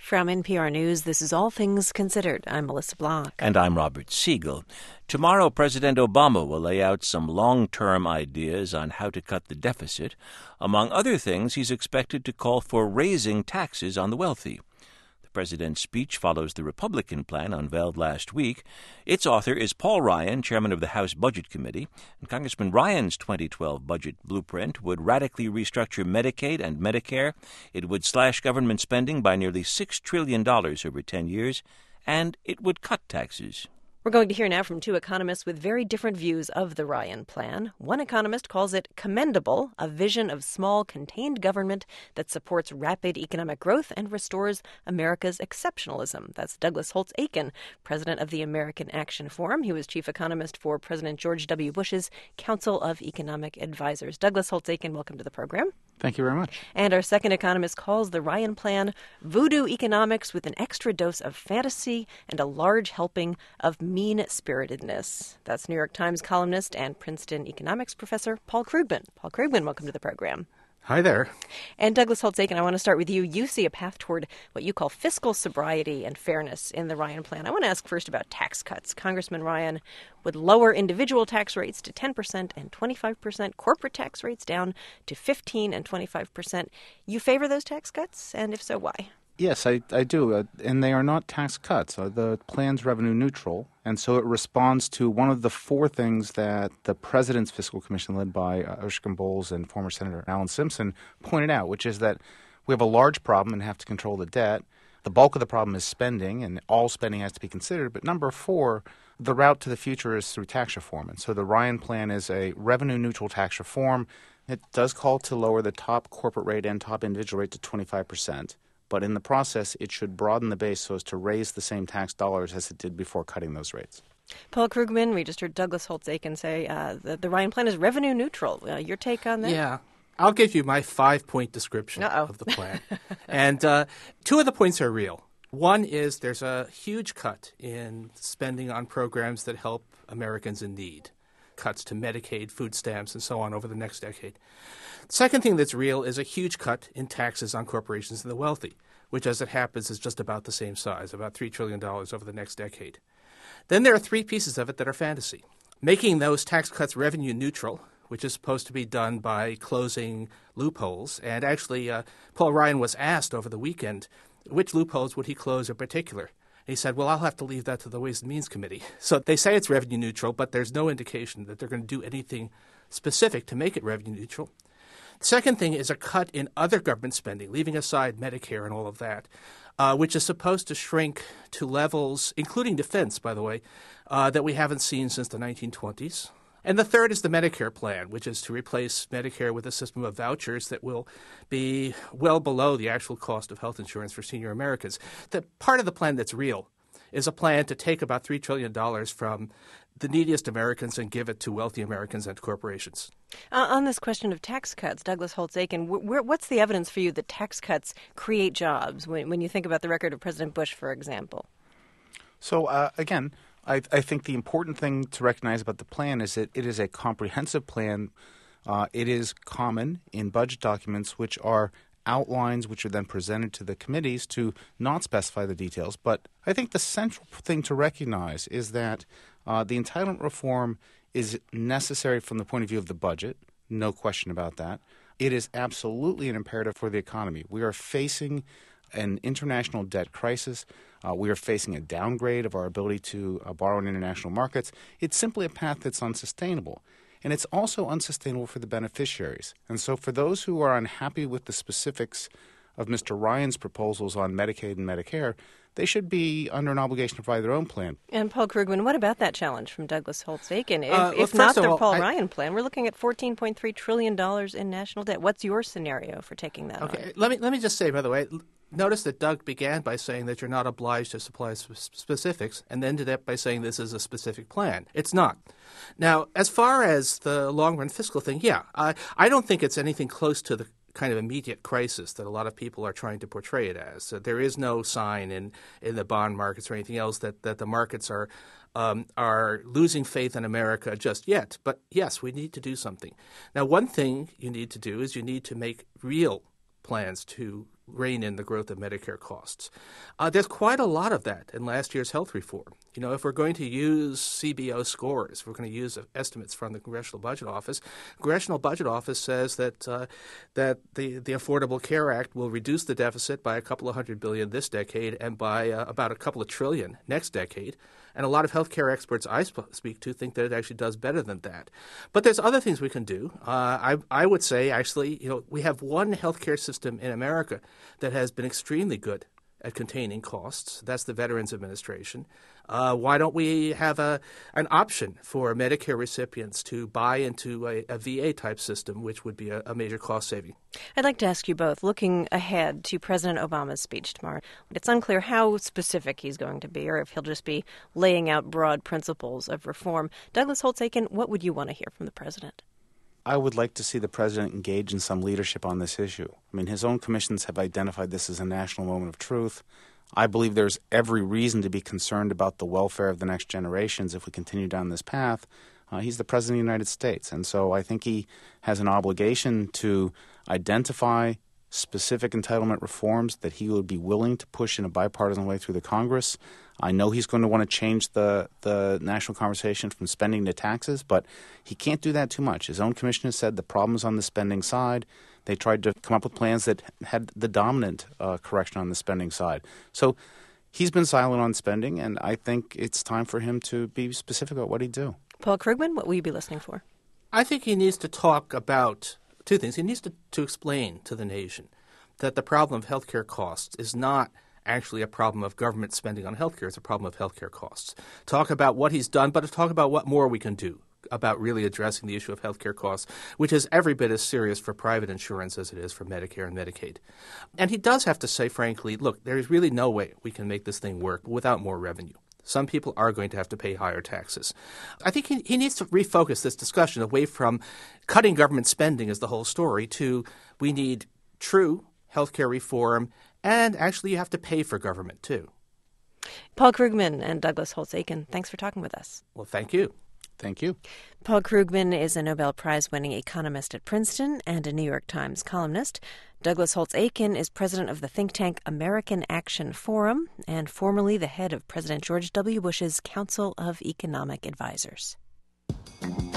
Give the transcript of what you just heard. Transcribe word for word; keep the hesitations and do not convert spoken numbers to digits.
From N P R News, this is All Things Considered. I'm Melissa Block. And I'm Robert Siegel. Tomorrow, President Obama will lay out some long-term ideas on how to cut the deficit. Among other things, he's expected to call for raising taxes on the wealthy. The president's speech follows the Republican plan unveiled last week. Its author is Paul Ryan, chairman of the House Budget Committee. And Congressman Ryan's twenty twelve budget blueprint would radically restructure Medicaid and Medicare. It would slash government spending by nearly six trillion dollars over ten years, and it would cut taxes. We're going to hear now from two economists with very different views of the Ryan plan. One economist calls it commendable, a vision of small, contained government that supports rapid economic growth and restores America's exceptionalism. That's Douglas Holtz-Eakin, president of the American Action Forum. He was chief economist for President George W. Bush's Council of Economic Advisors. Douglas Holtz-Eakin, welcome to the program. Thank you very much. And our second economist calls the Ryan plan voodoo economics with an extra dose of fantasy and a large helping of mean-spiritedness. That's New York Times columnist and Princeton economics professor Paul Krugman. Paul Krugman, welcome to the program. Hi there. And Douglas Holtz-Eakin, I want to start with you. You see a path toward what you call fiscal sobriety and fairness in the Ryan plan. I want to ask first about tax cuts. Congressman Ryan would lower individual tax rates to ten percent and twenty-five percent, corporate tax rates down to fifteen and twenty-five percent. You favor those tax cuts? And if so, why? Yes, I, I do, uh, and they are not tax cuts. Uh, the plan's revenue neutral, and so it responds to one of the four things that the President's Fiscal Commission, led by uh, Erskine Bowles and former Senator Alan Simpson, pointed out, which is that we have a large problem and have to control the debt. The bulk of the problem is spending, and all spending has to be considered. But number four, the route to the future is through tax reform. And so the Ryan plan is a revenue-neutral tax reform. It does call to lower the top corporate rate and top individual rate to twenty-five percent. But in the process, it should broaden the base so as to raise the same tax dollars as it did before cutting those rates. Paul Krugman, we just heard Douglas Holtz-Eakin say uh, that the Ryan plan is revenue neutral. Uh, your take on that? Yeah. I'll give you my five-point description Uh-oh. of the plan. and uh, two of the points are real. One is there's a huge cut in spending on programs that help Americans in need. Cuts to Medicaid, food stamps, and so on over the next decade. Second thing that's real is a huge cut in taxes on corporations and the wealthy, which, as it happens, is just about the same size, about three trillion dollars over the next decade. Then there are three pieces of it that are fantasy. Making those tax cuts revenue neutral, which is supposed to be done by closing loopholes. And actually, uh, Paul Ryan was asked over the weekend which loopholes would he close in particular. He said, well, I'll have to leave that to the Ways and Means Committee. So they say it's revenue neutral, but there's no indication that they're going to do anything specific to make it revenue neutral. The second thing is a cut in other government spending, leaving aside Medicare and all of that, uh, which is supposed to shrink to levels, including defense, by the way, uh, that we haven't seen since the nineteen twenties. And the third is the Medicare plan, which is to replace Medicare with a system of vouchers that will be well below the actual cost of health insurance for senior Americans. The part of the plan that's real is a plan to take about three trillion dollars from the neediest Americans and give it to wealthy Americans and corporations. Uh, on this question of tax cuts, Douglas Holtz-Eakin, wh- what's the evidence for you that tax cuts create jobs when, when you think about the record of President Bush, for example? So, uh, again, I, I think the important thing to recognize about the plan is that it is a comprehensive plan. Uh, it is common in budget documents, which are outlines which are then presented to the committees to not specify the details. But I think the central thing to recognize is that uh, the entitlement reform is necessary from the point of view of the budget, no question about that. It is absolutely an imperative for the economy. We are facing an international debt crisis. Uh, we are facing a downgrade of our ability to uh, borrow in international markets. It's simply a path that's unsustainable. And it's also unsustainable for the beneficiaries. And so for those who are unhappy with the specifics of Mister Ryan's proposals on Medicaid and Medicare, they should be under an obligation to provide their own plan. And Paul Krugman, what about that challenge from Douglas Holtz-Eakin? If, Uh, well, if not first of the all, Paul I- Ryan plan, we're looking at fourteen point three trillion dollars in national debt. What's your scenario for taking that Okay, on? let me let me just say, by the way, l- notice that Doug began by saying that you're not obliged to supply sp- specifics and ended up by saying this is a specific plan. It's not. Now, as far as the long-run fiscal thing, yeah, I, I don't think it's anything close to the kind of immediate crisis that a lot of people are trying to portray it as. So there is no sign in, in the bond markets or anything else that, that the markets are um, are losing faith in America just yet. But yes, we need to do something. Now, one thing you need to do is you need to make real plans to rein in the growth of Medicare costs. Uh, there's quite a lot of that in last year's health reform. You know, if we're going to use C B O scores, if we're going to use estimates from the Congressional Budget Office, Congressional Budget Office says that uh, that the, the Affordable Care Act will reduce the deficit by a couple of hundred billion this decade and by uh, about a couple of trillion next decade. And a lot of healthcare experts I sp- speak to think that it actually does better than that. But there's other things we can do. Uh, I, I would say, actually, you know, we have one healthcare system in America that has been extremely good at containing costs. That's the Veterans Administration. Uh, why don't we have a an option for Medicare recipients to buy into a, a V A-type system, which would be a, a major cost saving? I'd like to ask you both, looking ahead to President Obama's speech tomorrow, it's unclear how specific he's going to be or if he'll just be laying out broad principles of reform. Douglas Holtz-Eakin, what would you want to hear from the president? I would like to see the president engage in some leadership on this issue. I mean, his own commissions have identified this as a national moment of truth. I believe there's every reason to be concerned about the welfare of the next generations if we continue down this path. Uh, he's the president of the United States, and so I think he has an obligation to identify specific entitlement reforms that he would be willing to push in a bipartisan way through the Congress. I know he's going to want to change the, the national conversation from spending to taxes, but he can't do that too much. His own commission has said the problem is on the spending side. They tried to come up with plans that had the dominant uh, correction on the spending side. So he's been silent on spending, and I think it's time for him to be specific about what he'd do. Paul Krugman, what will you be listening for? I think he needs to talk about two things. He needs to, to explain to the nation that the problem of healthcare costs is not actually a problem of government spending on healthcare. It's a problem of healthcare costs. Talk about what he's done, but talk about what more we can do about really addressing the issue of healthcare costs, which is every bit as serious for private insurance as it is for Medicare and Medicaid. And he does have to say, frankly, look, there is really no way we can make this thing work without more revenue. Some people are going to have to pay higher taxes. I think he, he needs to refocus this discussion away from cutting government spending as the whole story to we need true healthcare reform, and actually you have to pay for government too. Paul Krugman and Douglas Holtz-Eakin, thanks for talking with us. Well, thank you. Thank you. Paul Krugman is a Nobel Prize-winning economist at Princeton and a New York Times columnist. Douglas Holtz-Eakin is president of the think tank American Action Forum and formerly the head of President George W. Bush's Council of Economic Advisors.